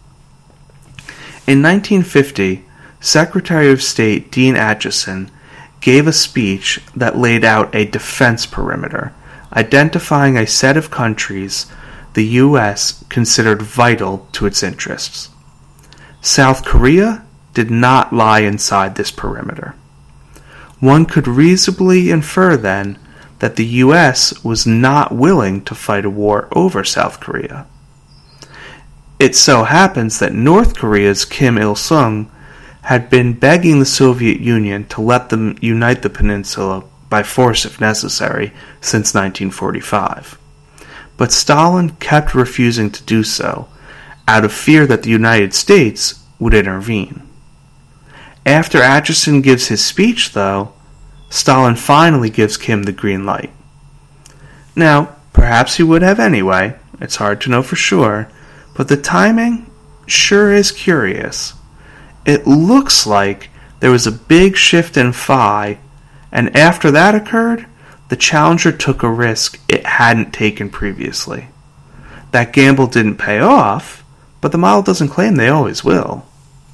In nineteen fifty, Secretary of State Dean Acheson gave a speech that laid out a defense perimeter, identifying a set of countries the U S considered vital to its interests. South Korea did not lie inside this perimeter. One could reasonably infer, then, that the U S was not willing to fight a war over South Korea. It so happens that North Korea's Kim Il-sung had been begging the Soviet Union to let them unite the peninsula by force if necessary, since nineteen forty-five. But Stalin kept refusing to do so, out of fear that the United States would intervene. After Acheson gives his speech, though, Stalin finally gives Kim the green light. Now, perhaps he would have anyway, it's hard to know for sure, but the timing sure is curious. It looks like there was a big shift in Phi, and after that occurred, the challenger took a risk it hadn't taken previously. That gamble didn't pay off, but the model doesn't claim they always will.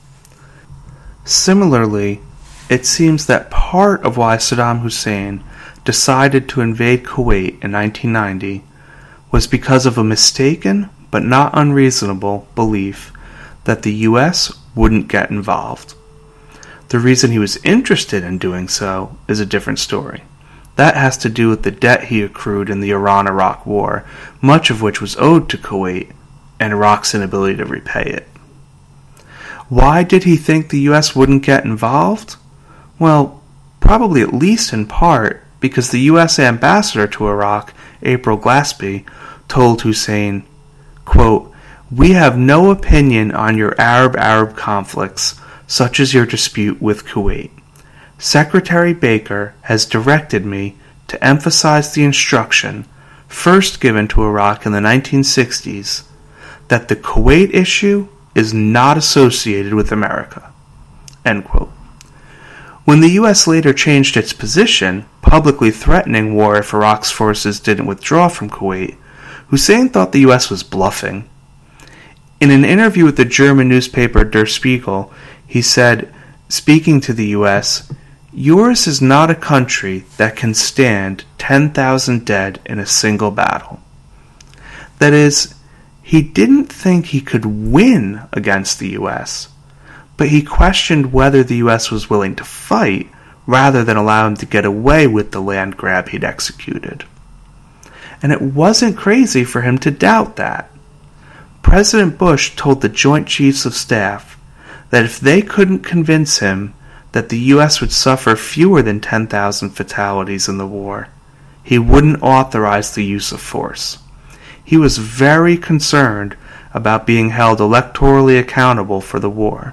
Similarly, it seems that part of why Saddam Hussein decided to invade Kuwait in nineteen ninety was because of a mistaken but not unreasonable belief that the U S wouldn't get involved. The reason he was interested in doing so is a different story. That has to do with the debt he accrued in the Iran-Iraq War, much of which was owed to Kuwait, and Iraq's inability to repay it. Why did he think the U S wouldn't get involved? Well, probably at least in part because the U S ambassador to Iraq, April Glaspie, told Hussein, quote, "We have no opinion on your Arab-Arab conflicts, such as your dispute with Kuwait. Secretary Baker has directed me to emphasize the instruction, first given to Iraq in the nineteen sixties, that the Kuwait issue is not associated with America." End quote. When the U S later changed its position, publicly threatening war if Iraq's forces didn't withdraw from Kuwait, Hussein thought the U S was bluffing. In an interview with the German newspaper Der Spiegel, he said, speaking to the U S, "Yours is not a country that can stand ten thousand dead in a single battle." That is, he didn't think he could win against the U S, but he questioned whether the U S was willing to fight rather than allow him to get away with the land grab he'd executed. And it wasn't crazy for him to doubt that. President Bush told the Joint Chiefs of Staff that if they couldn't convince him that the U S would suffer fewer than ten thousand fatalities in the war, he wouldn't authorize the use of force. He was very concerned about being held electorally accountable for the war.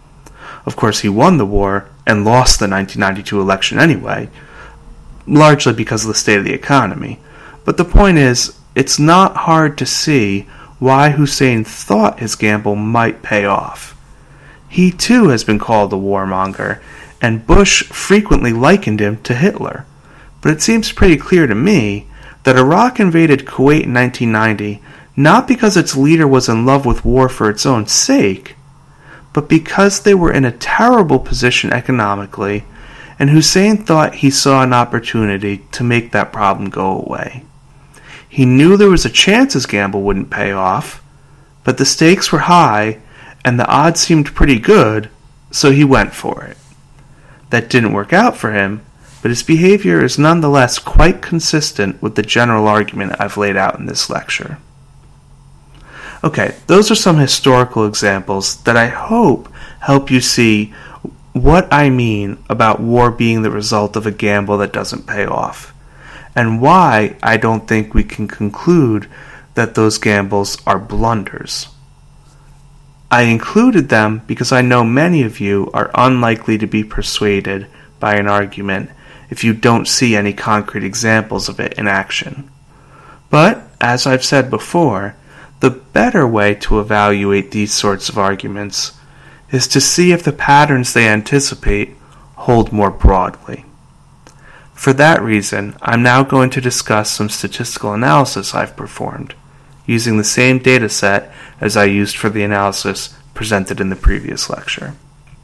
Of course, he won the war and lost the nineteen ninety-two election anyway, largely because of the state of the economy. But the point is, it's not hard to see why Hussein thought his gamble might pay off. He too has been called a warmonger, and Bush frequently likened him to Hitler. But it seems pretty clear to me that Iraq invaded Kuwait in nineteen ninety not because its leader was in love with war for its own sake, but because they were in a terrible position economically, and Hussein thought he saw an opportunity to make that problem go away. He knew there was a chance his gamble wouldn't pay off, but the stakes were high, and the odds seemed pretty good, so he went for it. That didn't work out for him, but his behavior is nonetheless quite consistent with the general argument I've laid out in this lecture. Okay, those are some historical examples that I hope help you see what I mean about war being the result of a gamble that doesn't pay off, and why I don't think we can conclude that those gambles are blunders. I included them because I know many of you are unlikely to be persuaded by an argument if you don't see any concrete examples of it in action. But, as I've said before, the better way to evaluate these sorts of arguments is to see if the patterns they anticipate hold more broadly. For that reason, I'm now going to discuss some statistical analysis I've performed, using the same data set as I used for the analysis presented in the previous lecture.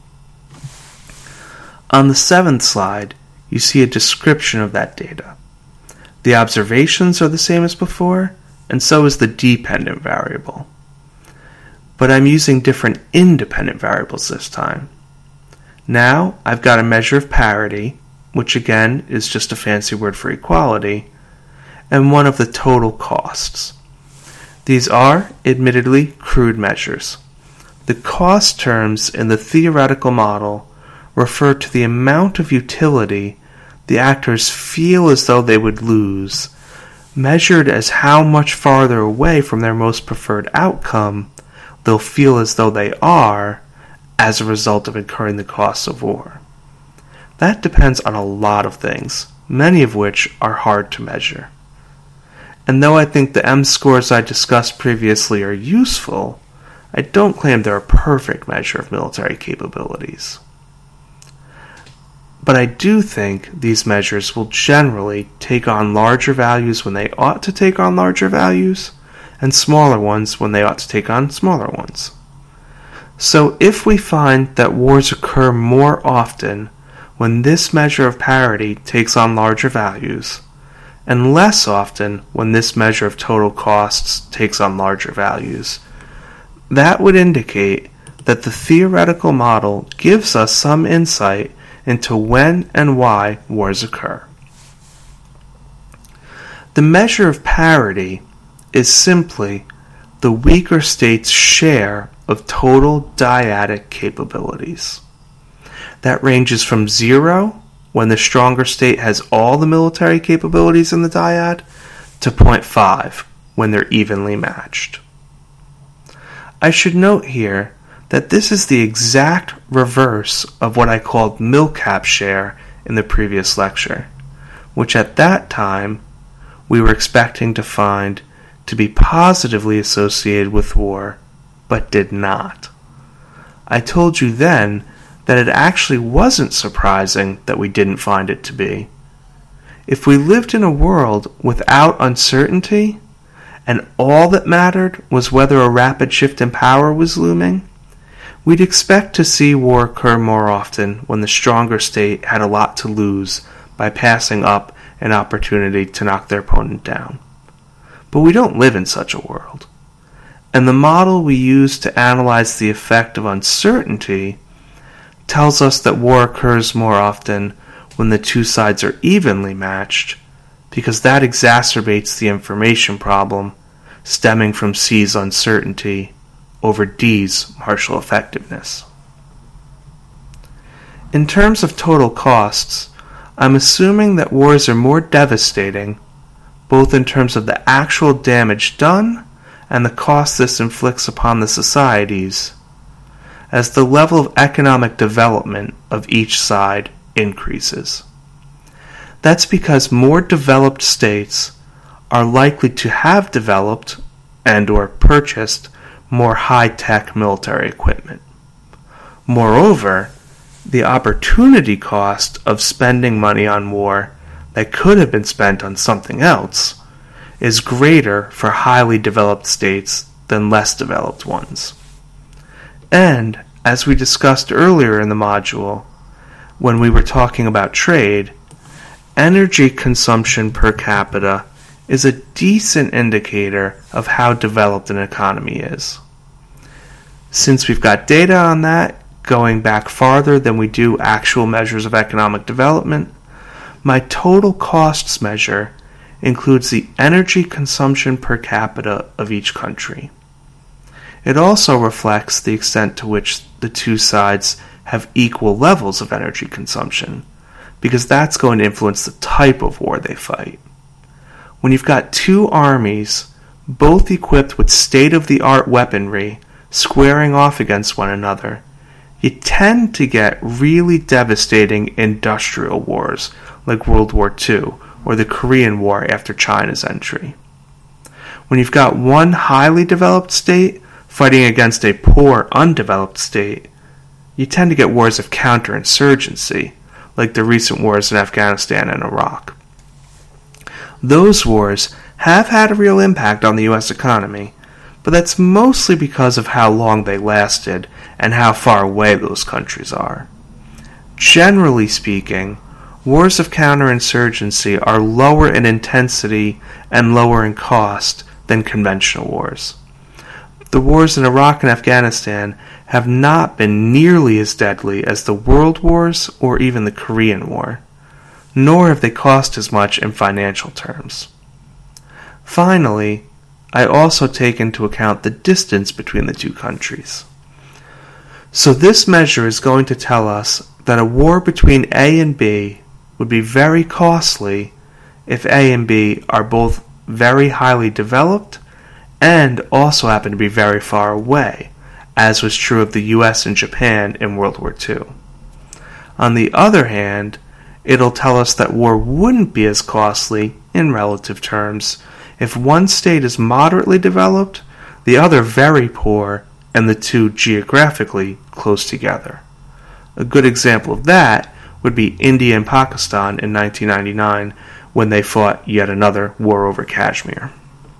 On the seventh slide, you see a description of that data. The observations are the same as before, and so is the dependent variable. But I'm using different independent variables this time. Now I've got a measure of parity, which again is just a fancy word for equality, and one of the total costs. These are, admittedly, crude measures. The cost terms in the theoretical model refer to the amount of utility the actors feel as though they would lose, measured as how much farther away from their most preferred outcome they'll feel as though they are as a result of incurring the costs of war. That depends on a lot of things, many of which are hard to measure. And though I think the M-scores I discussed previously are useful, I don't claim they're a perfect measure of military capabilities. But I do think these measures will generally take on larger values when they ought to take on larger values, and smaller ones when they ought to take on smaller ones. So if we find that wars occur more often when this measure of parity takes on larger values, and less often when this measure of total costs takes on larger values, that would indicate that the theoretical model gives us some insight into when and why wars occur. The measure of parity is simply the weaker state's share of total dyadic capabilities. That ranges from zero, when the stronger state has all the military capabilities in the dyad, to zero point five, when they're evenly matched. I should note here that this is the exact reverse of what I called MILCAP share in the previous lecture, which at that time we were expecting to find to be positively associated with war, but did not. I told you then that it actually wasn't surprising that we didn't find it to be. If we lived in a world without uncertainty, and all that mattered was whether a rapid shift in power was looming, we'd expect to see war occur more often when the stronger state had a lot to lose by passing up an opportunity to knock their opponent down. But we don't live in such a world. And the model we use to analyze the effect of uncertainty tells us that war occurs more often when the two sides are evenly matched, because that exacerbates the information problem stemming from C's uncertainty over D's martial effectiveness. In terms of total costs, I'm assuming that wars are more devastating, both in terms of the actual damage done and the cost this inflicts upon the societies, as the level of economic development of each side increases. That's because more developed states are likely to have developed and or purchased more high-tech military equipment. Moreover, the opportunity cost of spending money on war that could have been spent on something else is greater for highly developed states than less developed ones. And, as we discussed earlier in the module, when we were talking about trade, energy consumption per capita is a decent indicator of how developed an economy is. Since we've got data on that, going back farther than we do actual measures of economic development, my total costs measure includes the energy consumption per capita of each country. It also reflects the extent to which the two sides have equal levels of energy consumption, because that's going to influence the type of war they fight. When you've got two armies, both equipped with state-of-the-art weaponry, squaring off against one another, you tend to get really devastating industrial wars like World War Two or the Korean War after China's entry. When you've got one highly developed state fighting against a poor, undeveloped state, you tend to get wars of counterinsurgency, like the recent wars in Afghanistan and Iraq. Those wars have had a real impact on the U S economy, but that's mostly because of how long they lasted and how far away those countries are. Generally speaking, wars of counterinsurgency are lower in intensity and lower in cost than conventional wars. The wars in Iraq and Afghanistan have not been nearly as deadly as the World Wars or even the Korean War, nor have they cost as much in financial terms. Finally, I also take into account the distance between the two countries. So this measure is going to tell us that a war between A and B would be very costly if A and B are both very highly developed and also happen to be very far away, as was true of the U S and Japan in World War Two. On the other hand, it'll tell us that war wouldn't be as costly, in relative terms, if one state is moderately developed, the other very poor, and the two geographically close together. A good example of that would be India and Pakistan in nineteen ninety-nine, when they fought yet another war over Kashmir.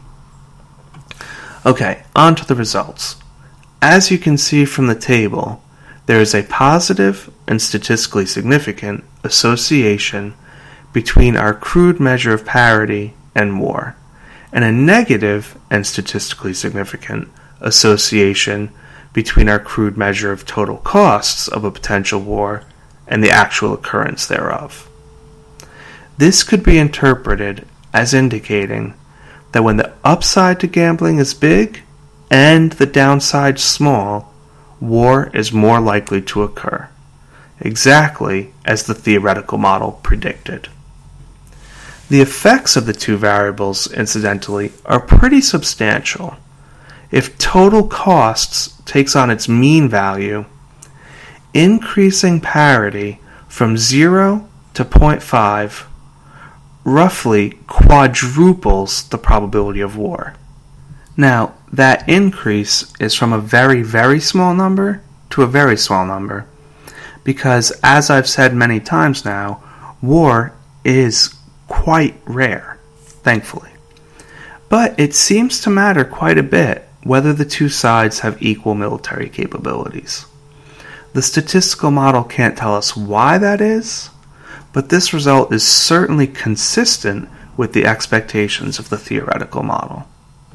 Okay, on to the results. As you can see from the table, there is a positive and statistically significant association between our crude measure of parity and war, and a negative and statistically significant association between our crude measure of total costs of a potential war and the actual occurrence thereof. This could be interpreted as indicating that when the upside to gambling is big, and the downside small, war is more likely to occur, exactly as the theoretical model predicted. The effects of the two variables, incidentally, are pretty substantial. If total costs takes on its mean value, increasing parity from zero to zero point five roughly quadruples the probability of war. Now, that increase is from a very, very small number to a very small number, because, as I've said many times now, war is quite rare, thankfully. But it seems to matter quite a bit whether the two sides have equal military capabilities. The statistical model can't tell us why that is, but this result is certainly consistent with the expectations of the theoretical model.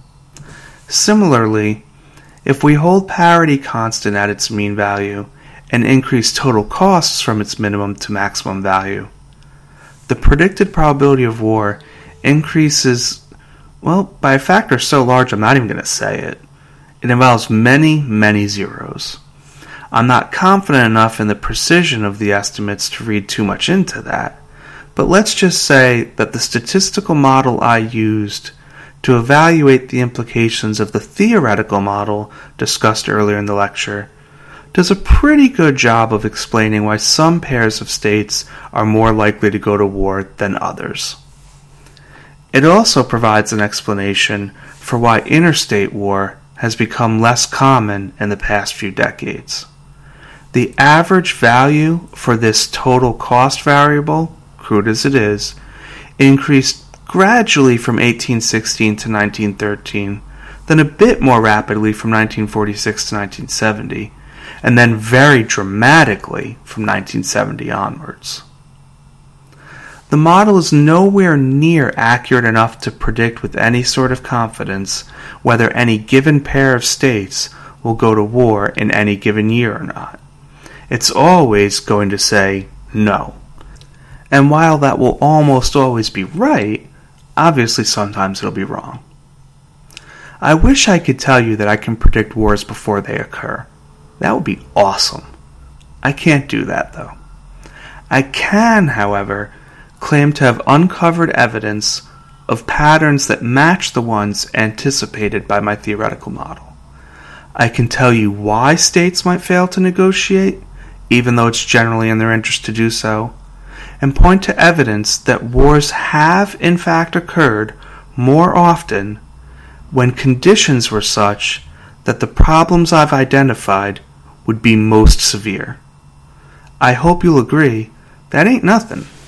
Similarly, if we hold parity constant at its mean value and increase total costs from its minimum to maximum value, the predicted probability of war increases, well, by a factor so large I'm not even going to say it. It involves many, many zeros. I'm not confident enough in the precision of the estimates to read too much into that, but let's just say that the statistical model I used to evaluate the implications of the theoretical model discussed earlier in the lecture does a pretty good job of explaining why some pairs of states are more likely to go to war than others. It also provides an explanation for why interstate war has become less common in the past few decades. The average value for this total cost variable, crude as it is, increased gradually from eighteen sixteen to nineteen thirteen, then a bit more rapidly from nineteen forty-six to nineteen seventy, and then very dramatically from nineteen seventy onwards. The model is nowhere near accurate enough to predict with any sort of confidence whether any given pair of states will go to war in any given year or not. It's always going to say no. And while that will almost always be right, obviously sometimes it'll be wrong. I wish I could tell you that I can predict wars before they occur. That would be awesome. I can't do that, though. I can, however, claim to have uncovered evidence of patterns that match the ones anticipated by my theoretical model. I can tell you why states might fail to negotiate, even though it's generally in their interest to do so, and point to evidence that wars have in fact occurred more often when conditions were such that the problems I've identified would be most severe. I hope you'll agree that ain't nothing.